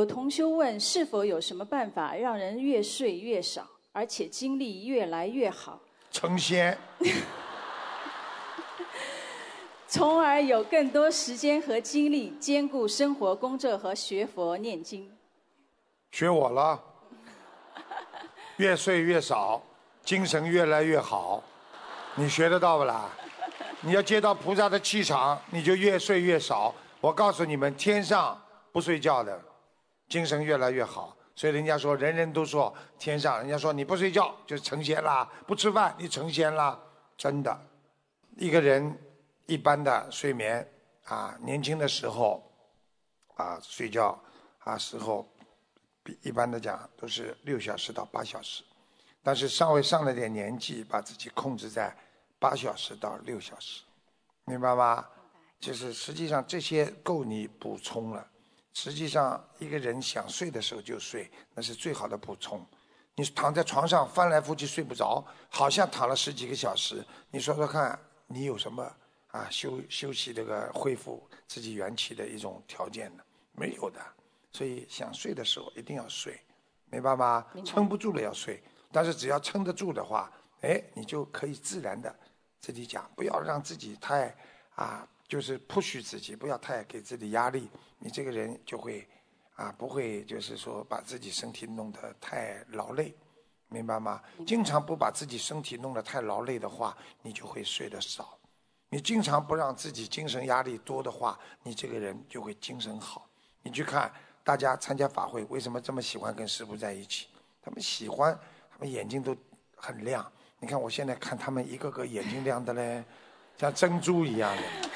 有同修问，是否有什么办法让人越睡越少，而且精力越来越好？ 成仙。 从而有更多时间和精力兼顾生活、工作和学佛念经。 学我了，越睡越少，精神越来越好，你学得到不啦？你要接到菩萨的气场，你就越睡越少。我告诉你们，天上不睡觉的，精神越来越好。所以人家说，人人都说天上，人家说你不睡觉就成仙啦，不吃饭你成仙啦，真的。一个人一般的睡眠啊，年轻的时候啊睡觉啊时候，比一般的讲都是6小时到8小时，但是稍微上了点年纪，把自己控制在8小时到6小时，明白吗？就是实际上这些够你补充了。实际上一个人想睡的时候就睡，那是最好的补充。你躺在床上翻来覆去睡不着，好像躺了10几个小时，你说说看，你有什么啊休息这个恢复自己元气的一种条件呢？没有的。所以想睡的时候一定要睡，明白吗？撑不住了要睡，但是只要撑得住的话，哎，你就可以自然的自己讲，不要让自己太就是 push 自己，不要太给自己压力，你这个人就会不会就是说把自己身体弄得太劳累，明白吗？经常不把自己身体弄得太劳累的话，你就会睡得少。你经常不让自己精神压力多的话，你这个人就会精神好。你去看大家参加法会，为什么这么喜欢跟师父在一起？他们喜欢，他们眼睛都很亮。你看我现在看他们一个个眼睛亮的嘞，像珍珠一样的。